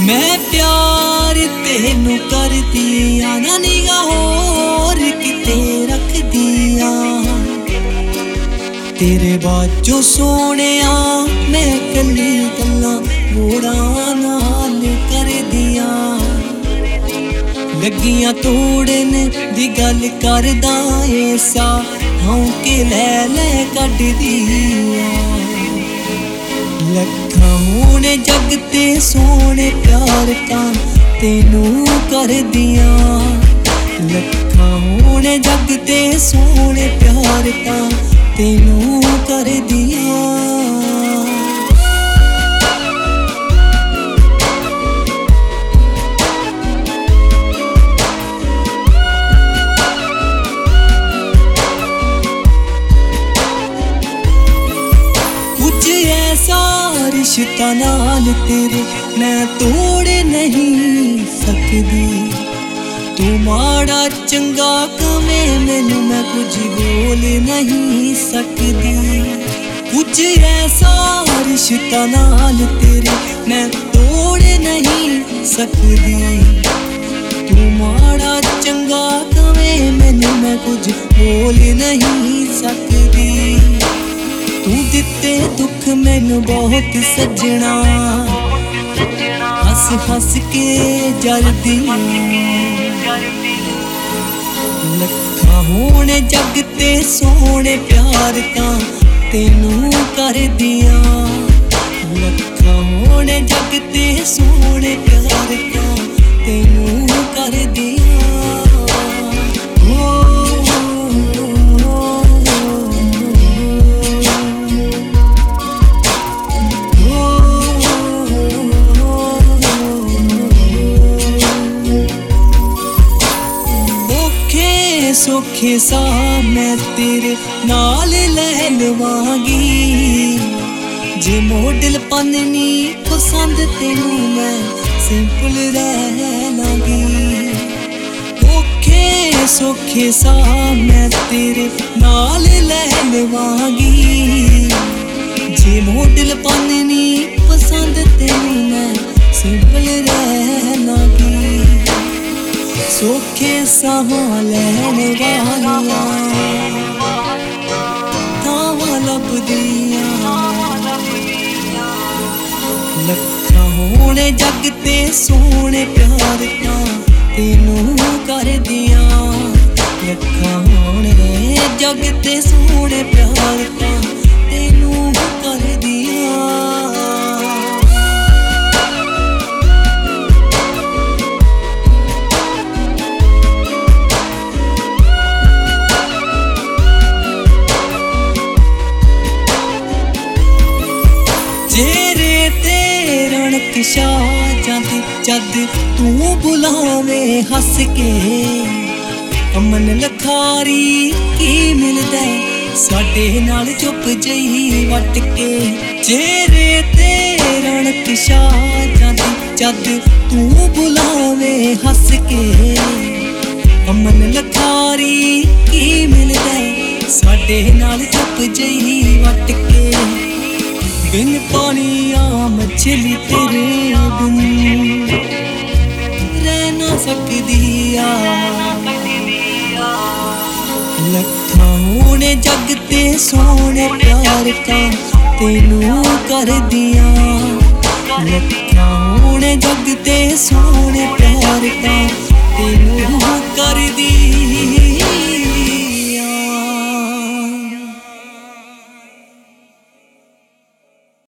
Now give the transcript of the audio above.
मैं प्यार तेनू कर दिया ना निगाह होर किते रख दिया। तेरे बाजों सोने मैं कली गल्लां मोड़ा नाल कर दिया। लगियां तोड़न दी गल करदा ऐसा हाँ के ले कट दिया। लखां होने जग ते सोने प्यार तां तेनू कर दिया। लखां होने जग ते सोने प्यार तां तेनू कर दिया। कुछ ऐसा रिश्ता नाल तेरे मैं तोड़ नहीं सकदी। तू माड़ा चंगा कमे मैनू मैं कुछ बोल नहीं सकदी। कुछ ऐसा रिश्ता नाल तेरे मैं तोड़ नहीं सकदी। तू माड़ा चंगा कमे मैनू मैं कुछ बोल नहीं सकदी। तू दिते दुख मैनू बहुत सजना हस हस के जरदी। लखां होने जग ते सोने प्यार तां तेनू कर दिया। लखां होने जग ते सोने प्यार तां तेनू कर दिया। सौखे सा मैं तेरे नाल लै लवांगी। जे मॉडल पन्नी पसंद तेनू मैं सिंपल रह लांगी। औखे सौखे सा मैं तेरे नाल लै लवांगी। जे मॉडल पन्नी पसंद तेनू मैं सिंपल रह लांगी। सौखे साहां लैन वालियां थावां लभदियां। लखां होने जग ते सोने प्यार तां तेनू कर दिया। लखां होने जग ते सोने प्यार तां तेनू कर दिया। जेरे ते रौनक छा जांदी जद तू बुलावे हस के। अमन लखारी की मिलदा साडे नाल चुप जही वट के। जेरे ते रौनक छा जांदी जद तू बुलावे हस के। अमन लखारी की मिलदा साडे नाल चुप जही वट के। बिन पानिया मछली तेरे बिन रह ना सकदी आ। लखां होने जग ते सोने प्यार तां तेनू कर दिया। लखां होने जग ते सोने प्यार तां तेनू कर दिया।